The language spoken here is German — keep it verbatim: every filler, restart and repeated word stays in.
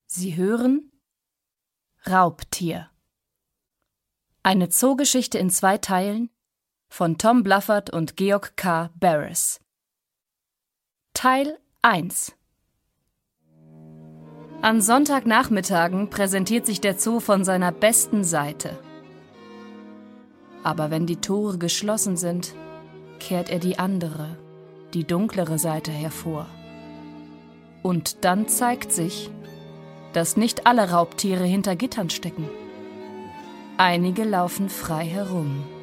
Sie hören Raubtier. Eine Zoogeschichte in zwei Teilen von Tom Bluffert und Georg K. Barris. Teil eins. An Sonntagnachmittagen präsentiert sich der Zoo von seiner besten Seite. Aber wenn die Tore geschlossen sind, kehrt er die andere, die dunklere Seite hervor. Und dann zeigt sich, dass nicht alle Raubtiere hinter Gittern stecken. Einige laufen frei herum.